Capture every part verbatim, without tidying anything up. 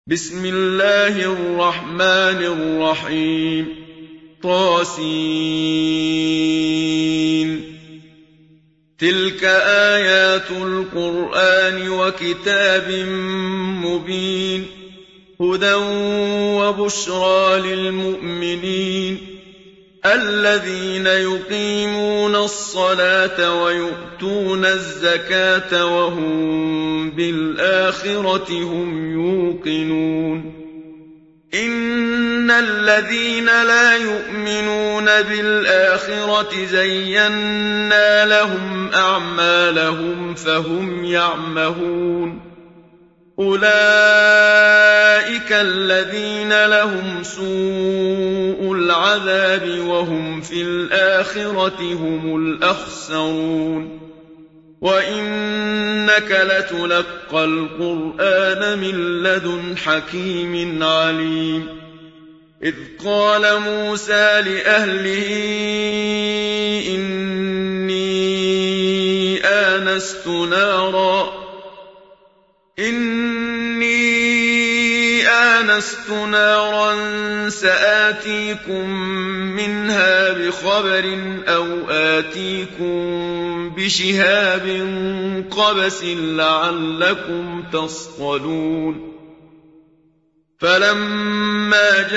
بسم الله الرحمن الرحيم طاسين تلك آيات القرآن وكتاب مبين هدى وبشرى للمؤمنين الذين يقيمون الصلاة ويؤتون الزكاة وهم بالآخرة هم يوقنون إن الذين لا يؤمنون بالآخرة زينا لهم أعمالهم فهم يعمهون أولئك الذين لهم سوء العذاب وهم في الآخرة هم الأخسرون وإنك لتلقى القرآن من لدن حكيم عليم إذ قال موسى لأهله إني آنست نارا إني آنست نارا سآتيكم منها بخبر أو آتيكم بشهاب قبس لعلكم تصطلون فلما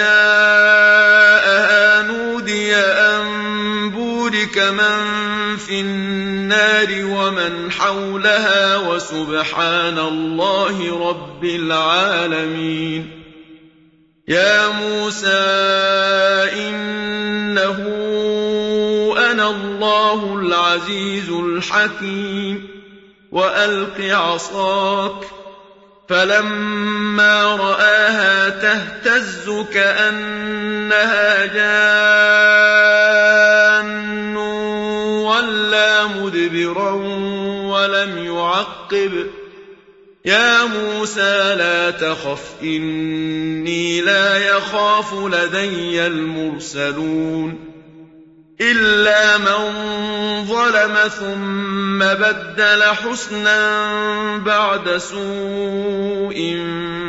جاءها نودي أن بورك من في النار ومن حولها وسبحان الله رب العالمين يا موسى إنه أنا الله العزيز الحكيم وألق عصاك فلما رآها تهتز كأنها جان ولا مدبرا ولم يعقب يا موسى لا تخف إني لا يخاف لدي المرسلون إلا من ظلم ثم بدل حسنا بعد سوء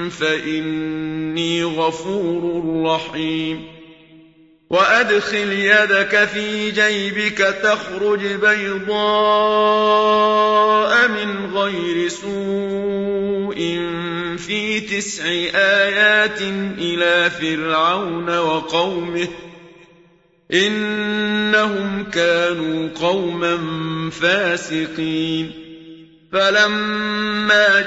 فإني غفور رحيم وأدخل يدك في جيبك تخرج بيضاء من غير سوء في تسع آيات إلى فرعون وقومه إنهم كانوا قوما فاسقين فلما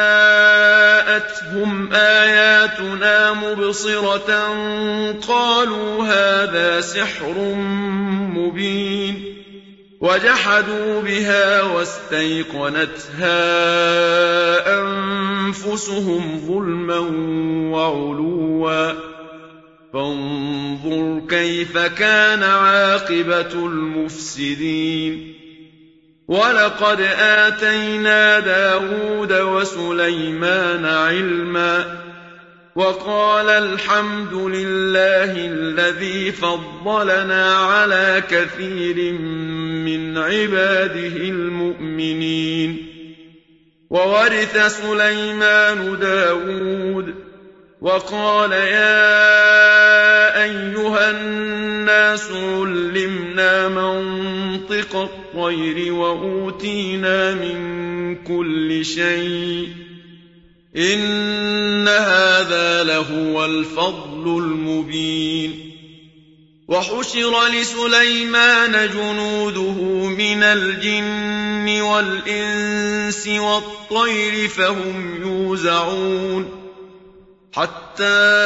جاءتهم آياتنا مبصرة قالوا هذا سحر مبين وجحدوا بها واستيقنتها أنفسهم ظلما وعلوا فانظر كيف كان عاقبة المفسدين ولقد آتينا داود وسليمان علما وقال الحمد لله الذي فضلنا على كثير من عباده المؤمنين وورث سليمان داود وقال يا أيها الناس علمنا منطق الطير وأوتينا من كل شيء إن هذا لهو الفضل المبين وحشر لسليمان جنوده من الجن والإنس والطير فهم يوزعون حتى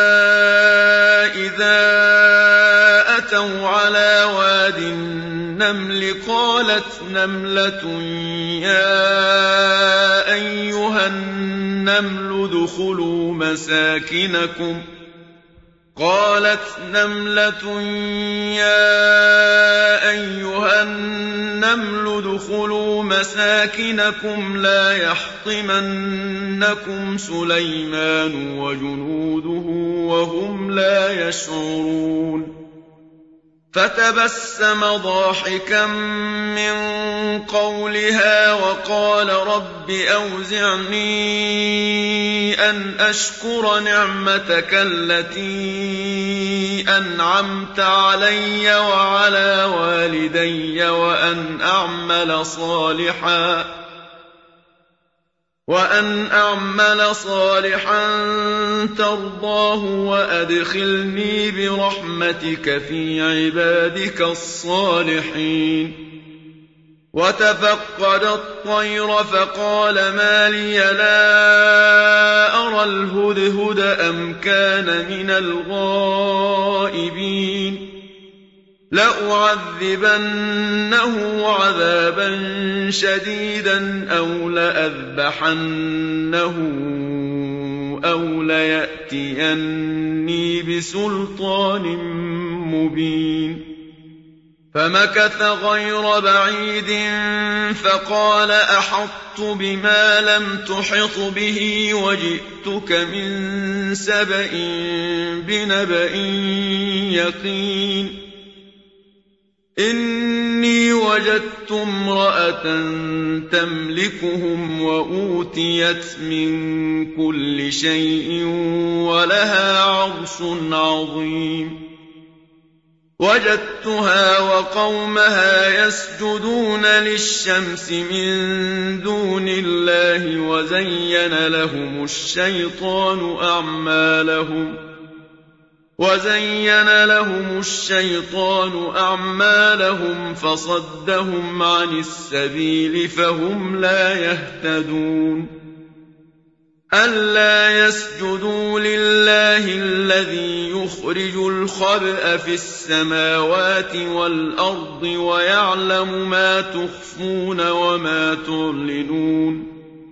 إذا أتوا على واد النمل قالت نملة يا أيها النمل ادخلوا مساكنكم قالت نملة يا أيها النمل ادخلوا مساكنكم لا يحطمنكم سليمان وجنوده وهم لا يشعرون فتبسم ضاحكا من قولها وقال رب أوزعني أن أشكر نعمتك التي أنعمت علي وعلى والدي وأن أعمل صالحا وأن أعمل صالحا ترضاه وأدخلني برحمتك في عبادك الصالحين. وتفقد الطير فقال ما لي لا أرى الهدهد أم كان من الغائبين لأعذبنه عذابا شديدا أو لأذبحنه أو ليأتيني بسلطان مبين. فمكث غير بعيد فقال أحطت بما لم تحط به وجئتك من سبأ بنبأ يقين. إني وجدت امرأة تملكهم وأوتيت من كل شيء ولها عرش عظيم. وجدتها وقومها يسجدون للشمس من دون الله وزين لهم الشيطان أعمالهم وزين لهم الشيطان أعمالهم فصدهم عن السبيل فهم لا يهتدون. ألا يسجدوا لله الذي يخرج الخبأ في السماوات والأرض ويعلم ما تخفون وما تعلنون.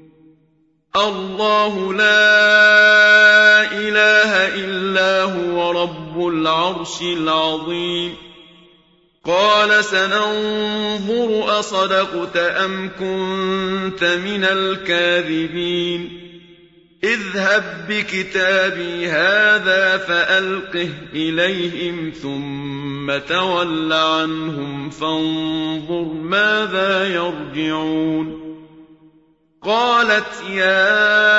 الله لا إله إلا هو رب العرش العظيم. قال سننظر أصدقت أم كنت من الكاذبين. اذهب بكتابي هذا فألقه إليهم ثم تول عنهم فانظر ماذا يرجعون. قالت يا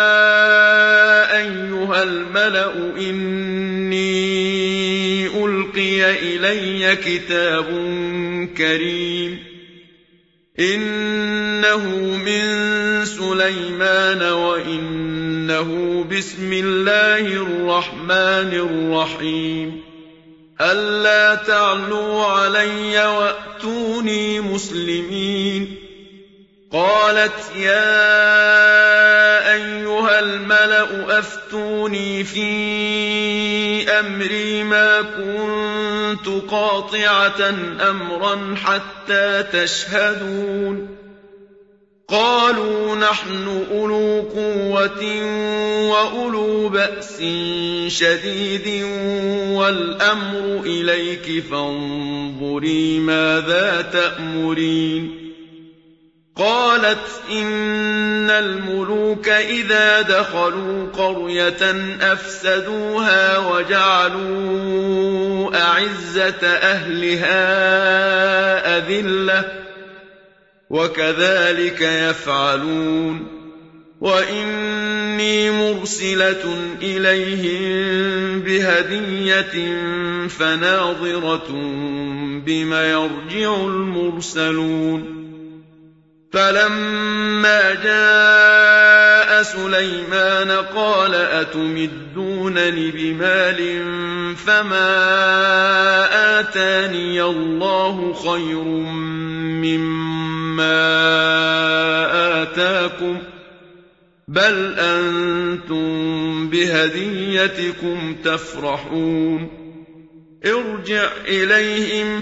أيها الملأ إني ألقي إلي كتاب كريم إنه من سليمان وإنه بسم الله الرحمن الرحيم. ألا تعلوا علي وأتوني مسلمين. قالت يا أيها الملأ أفتوني في أمري ما كنت قاطعة أمرا حتى تشهدون. قالوا نحن أولو قوة وأولو بأس شديد والأمر إليك فانظري ماذا تأمرين. قالت إن الملوك إذا دخلوا قرية أفسدوها وجعلوا أعزة أهلها أذلة وكذلك يفعلون. وإني مرسلة إليهم بهدية فناظرة بما يرجع المرسلون. فلما جاء سليمان قال أتمدونني بمال فما آتاني الله خير مما آتاكم بل أنتم بهديتكم تفرحون. ارجع إليهم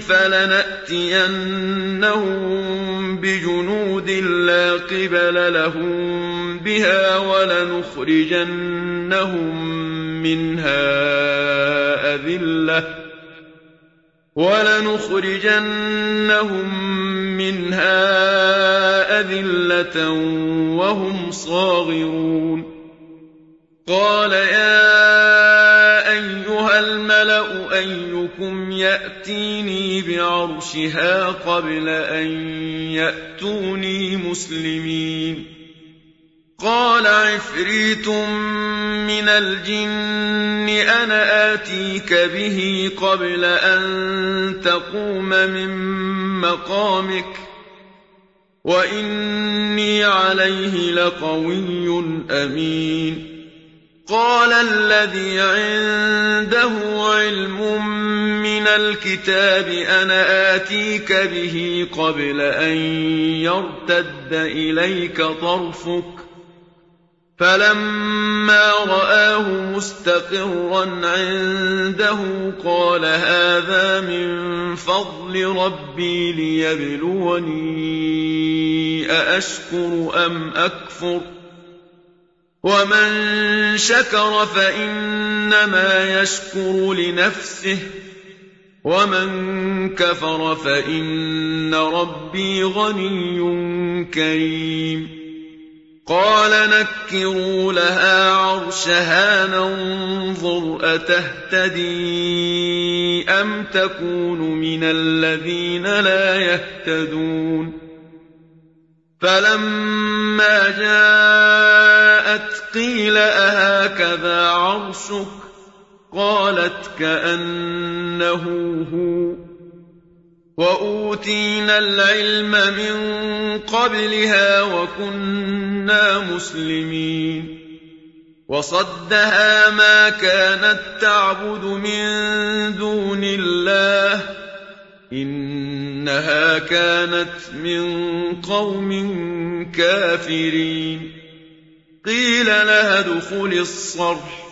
فلنأتينهم بجنود لا قبل لهم بها ولنخرجنهم منها أذلة ولنخرجنهم منها أذلة وهم صاغرون. قال يا أيها الملأ أيكم يأتيني بعرشها قبل أن يأتوني مسلمين. قال عفريت من الجن أنا آتيك به قبل أن تقوم من مقامك وإني عليه لقوي أمين. قال الذي عنده علم من الكتاب أنا آتيك به قبل أن يرتد إليك طرفك فلما رآه مستقرا عنده قال هذا من فضل ربي ليبلوني أأشكر أم أكفر ومن شكر فإنما يشكر لنفسه ومن كفر فإن ربي غني كريم. قال نكروا لها عرشها ننظر أتهتدي أم تكون من الذين لا يهتدون. فلما جاءت قيل أهكذا عرشك قالت كأنه هو وأوتينا العلم من قبلها وكنا مسلمين. وصدها ما كانت تعبد من دون الله إنها كانت من قوم كافرين. قيل لها ادخل الصرح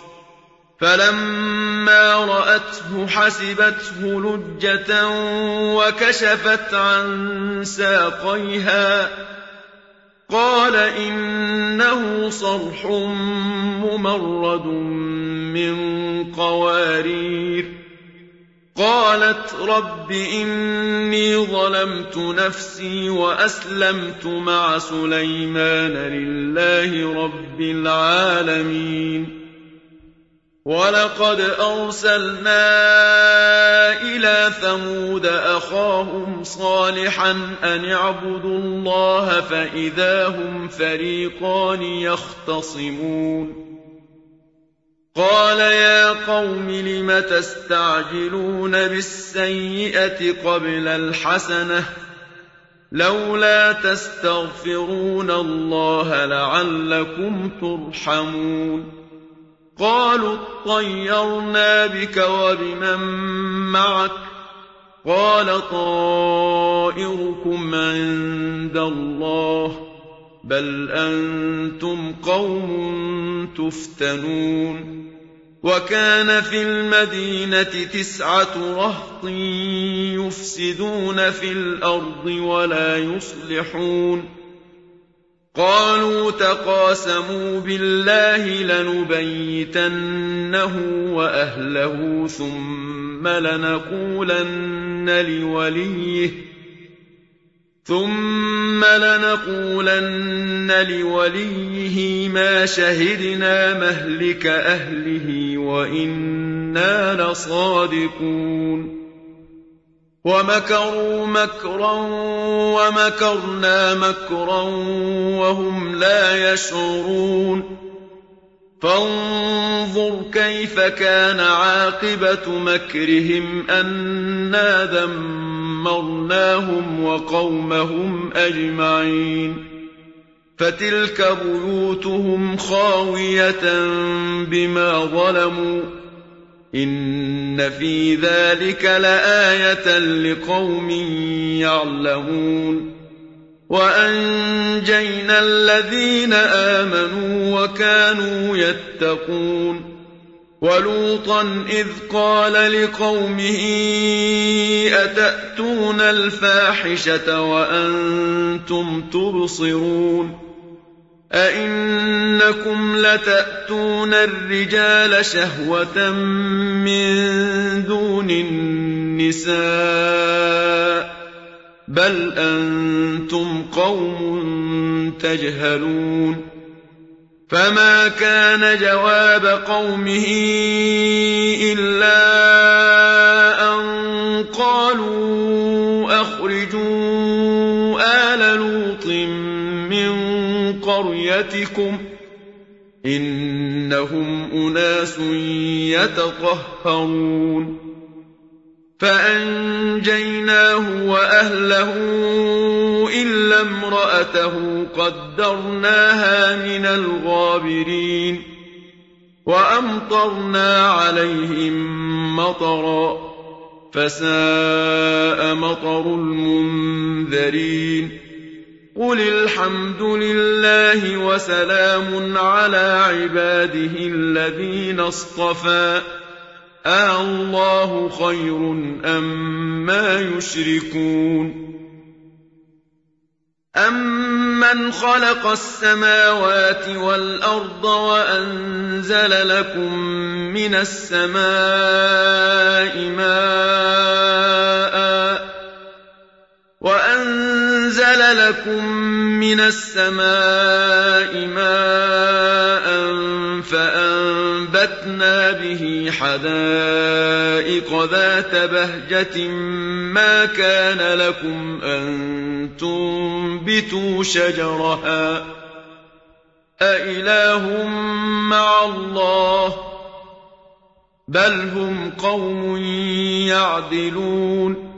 فلما رأته حسبته لجة وكشفت عن ساقيها قال إنه صرح ممرد من قوارير. قالت رب إني ظلمت نفسي وأسلمت مع سليمان لله رب العالمين. ولقد أرسلنا إلى ثمود أخاهم صالحا أن اعبدوا الله فإذا هم فريقان يختصمون. قال يا قوم لم تستعجلون بالسيئة قبل الحسنة لولا تستغفرون الله لعلكم ترحمون. قالوا اطيرنا بك وبمن معك قال طائركم عند الله بل أنتم قوم تفتنون. وكان في المدينة تسعة رهط يفسدون في الأرض ولا يصلحون. قالوا تقاسموا بالله لنبيتنه وأهله ثم لنقولن لوليه ثم لنقولن لوليه ما شهدنا مهلك أهله وإنا لصادقون. ومكروا مكرا ومكرنا مكرا وهم لا يشعرون. فانظر كيف كان عاقبة مكرهم أنا دمرناهم وقومهم أجمعين. فتلك بيوتهم خاوية بما ظلموا إن في ذلك لآية لقوم يعلمون. وأنجينا الذين آمنوا وكانوا يتقون. ولوطا إذ قال لقومه أتأتون الفاحشة وأنتم تبصرون أئنكم لتأتون الرجال شهوة من دون النساء بل أنتم قوم تجهلون. فما كان جواب قومه إلا أن قالوا أخرجوا آل لوط من قريتكم إنهم أناس يتطهرون فأنجيناه وأهله إلا امرأته قدرناها من الغابرين وأمطرنا عليهم مطرا فساء مطر المنذرين قل الحمد لله وسلام على عباده الذين اصطفى أَاللَّهُ خَيْرٌ أَمَّا يُشْرِكُونَ أَمَّنْ خَلَقَ السَّمَاوَاتِ وَالْأَرْضَ وَأَنزَلَ لَكُم مِّنَ السَّمَاءِ مَاءً وَأَنزَلَ لَكُم مِّنَ السَّمَاءِ مَاءً فَأَنبَتْنَا بِهِ حَدَائِقَ ذَاتَ بَهْجَةٍ مَّا كَانَ لَكُمْ أَن تُنبِتُوا شَجَرَهَا أَإِلَٰهٌ مَّعَ اللَّهِ بَلْ هُمْ قَوْمٌ يَعْدِلُونَ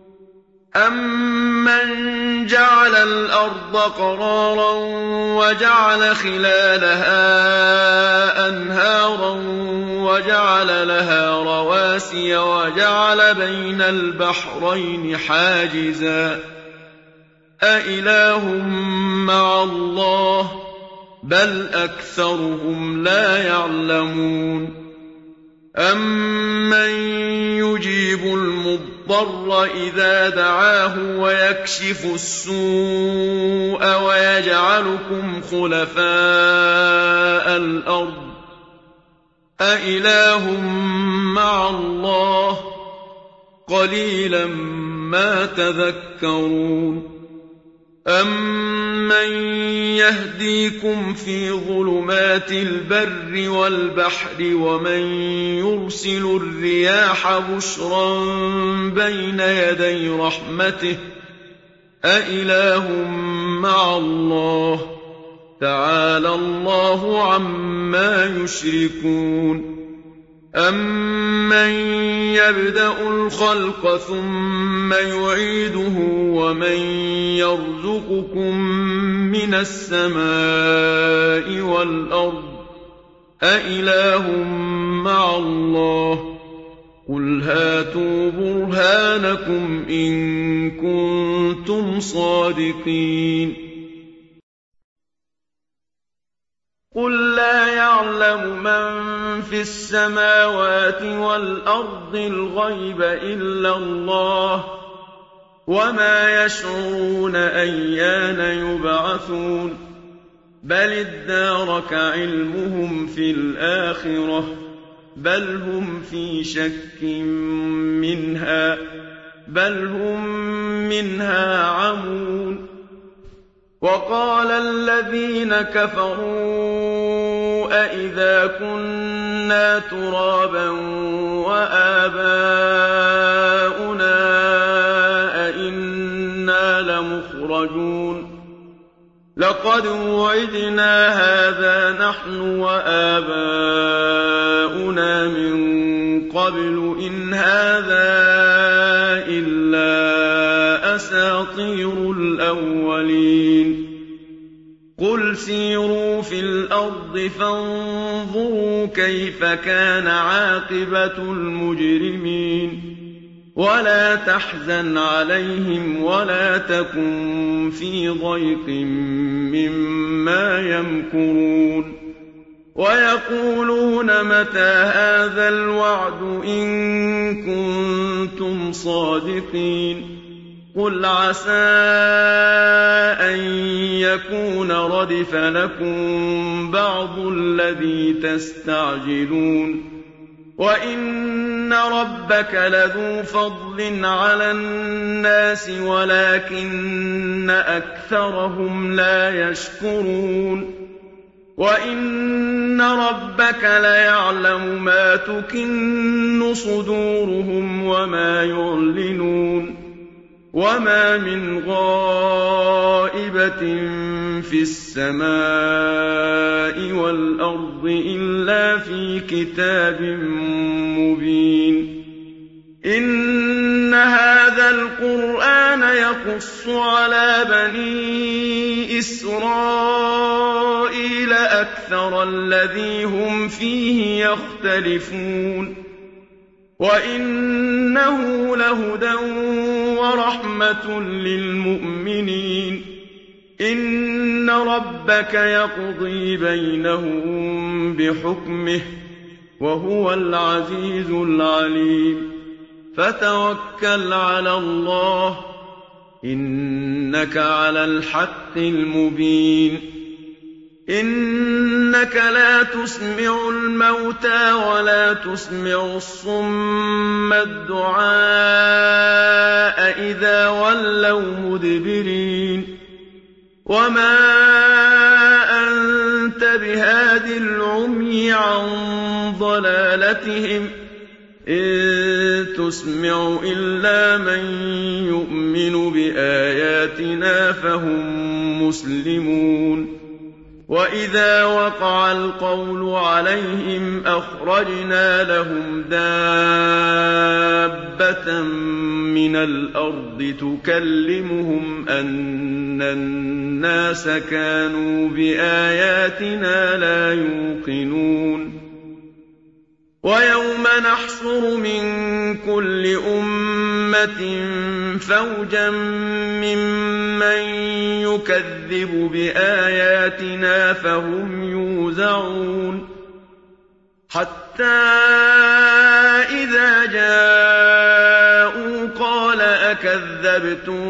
أَمَّن جَعَلَ الْأَرْضَ قَرَارًا وَجَعَلَ خِلَالَهَا أَنْهَارًا وَجَعَلَ لَهَا رَوَاسِيَ وَجَعَلَ بَيْنَ الْبَحْرَيْنِ حَاجِزًا أَإِلَٰهٌ مَّعَ اللَّهِ بَلْ أَكْثَرُهُمْ لَا يَعْلَمُونَ أَمَّن يُجِيبُ الْمُضْطَرَّ إِذَا دَعَاهُ وَيَكْشِفُ السُّوءَ وَيَجْعَلُكُمْ خُلَفَاءَ الْأَرْضِ أَإِلَٰهٌ مَّعَ اللَّهِ قَلِيلًا مَّا تَذَكَّرُونَ أَمَّن يَهْدِيكُمْ فِي ظُلُمَاتِ الْبَرِّ وَالْبَحْرِ وَمَن يُرْسِلُ الرِّيَاحَ بُشْرًا بَيْنَ يَدَيْ رَحْمَتِهِ أَإِلَٰهٌ مَّعَ اللَّهِ تَعَالَى اللَّهُ عَمَّا يُشْرِكُونَ أَمَّن يَبْدَأُ الْخَلْقَ ثُمَّ يُعِيدُهُ وَمَن يَرْزُقُكُم مِّنَ السَّمَاءِ وَالْأَرْضِ أَإِلَٰهٌ مَّعَ اللَّهِ قُلْ هَاتُوا بُرْهَانَكُمْ إِن كُنتُمْ صَادِقِينَ قُل لَّا يَعْلَمُ مَن فِي السَّمَاوَاتِ وَالْأَرْضِ الْغَيْبَ إِلَّا اللَّهُ وَمَا يَشْعُرُونَ أَيَّانَ يُبْعَثُونَ بَلِ ادَّارَكَ عِلْمُهُمْ فِي الْآخِرَةِ بَلْ هُمْ فِي شَكٍّ مِّنْهَا بَلْ هُم مِّنْهَا عَمُونَ وَقَالَ الَّذِينَ كَفَرُوا أَإِذَا كُنَّا تُرَابًا وَآبَاؤُنَا أَإِنَّا لَمُخْرَجُونَ لَقَدْ وُعِدْنَا هَٰذَا نَحْنُ وَآبَاؤُنَا مِن قَبْلُ إِنْ هَٰذَا إِلَّا أَسَاطِيرُ الْأَوَّلِينَ قُلْ سِيرُوا فِي الْأَرْضِ فَانظُرُوا كَيْفَ كَانَ عَاقِبَةُ الْمُجْرِمِينَ وَلَا تَحْزَنْ عَلَيْهِمْ وَلَا تَكُن فِي ضَيْقٍ مِّمَّا يَمْكُرُونَ وَيَقُولُونَ مَتَىٰ هَٰذَا الْوَعْدُ إِن كُنتُمْ صَادِقِينَ قُلْ عَسَىٰ أَن يَكُونَ رَدِفَ لَكُم بَعْضُ الَّذِي تَسْتَعْجِلُونَ وَإِنَّ رَبَّكَ لَذُو فَضْلٍ عَلَى النَّاسِ وَلَٰكِنَّ أَكْثَرَهُمْ لَا يَشْكُرُونَ وَإِنَّ رَبَّكَ لَيَعْلَمُ مَا تُكِنُّ صُدُورُهُمْ وَمَا يُعْلِنُونَ وما من غائبة في السماء والأرض إلا في كتاب مبين إن هذا القرآن يقص على بني إسرائيل أكثر الذي هم فيه يختلفون وإنه لهدى ورحمة للمؤمنين إن ربك يقضي بينهم بحكمه وهو العزيز العليم فتوكل على الله إنك على الحق المبين إنك لا تسمع الموتى ولا تسمع الصم الدعاء إذا ولوا مدبرين وما أنت بهاد العمي عن ضلالتهم إن تسمع إلا من يؤمن بآياتنا فهم مسلمون وإذا وقع القول عليهم أخرجنا لهم دابة من الأرض تكلمهم أن الناس كانوا بآياتنا لا يوقنون ويوم نحشر من كل أمة فوجا ممن يكذب بآياتنا فهم يوزعون حتى إذا جاءوا قال أكذبتم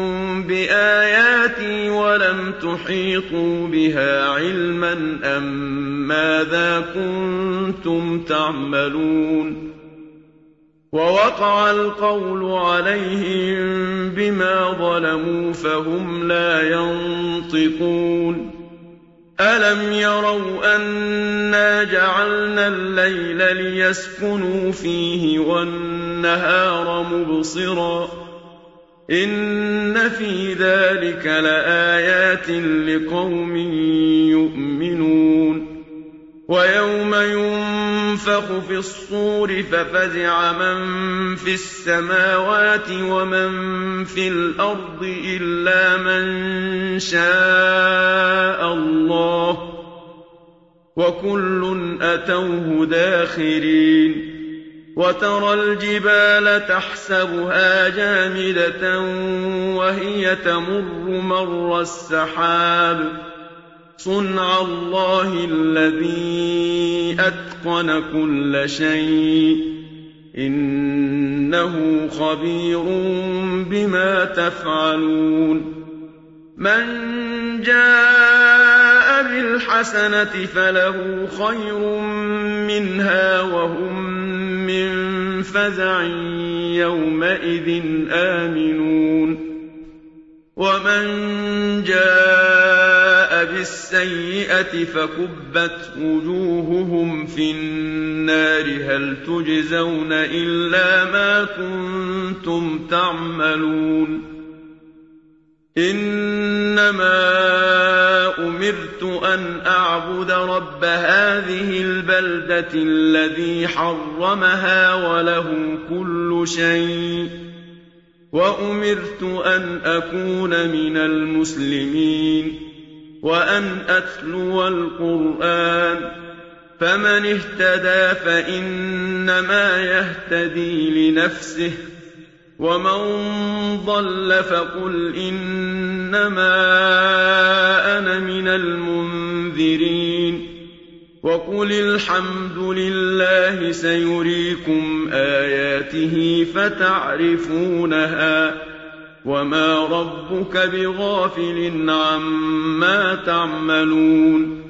بآياتي ولم تحيطوا بها علما أم ماذا كنتم تعملون ووقع القول عليهم بما ظلموا فهم لا ينطقون ألم يروا أنا جعلنا الليل ليسكنوا فيه والنهار مبصرا إن في ذلك لآيات لقوم يؤمنون ويوم ينفخ في الصور ففزع من في السماوات ومن في الأرض إلا من شاء الله وكل أتوه داخرين وترى الجبال تحسبها جامدة وهي تمر مر السحاب صنع الله الذي أتقن كل شيء إنه خبير بما تفعلون من جاء بالحسنة فله خير منها وهم من فزع يومئذ آمنون ومن جاء بالسيئة فكبت وجوههم في النار هل تجزون إلا ما كنتم تعملون إنما أمرت أن أعبد رب هذه البلدة الذي حرمها وله كل شيء وأمرت أن أكون من المسلمين وأن أتلو القرآن فمن اهتدى فإنما يهتدي لنفسه ومن ضل فقل إنما أنا من المنذرين وقل الحمد لله سيريكم آياته فتعرفونها وما ربك بغافل عما تعملون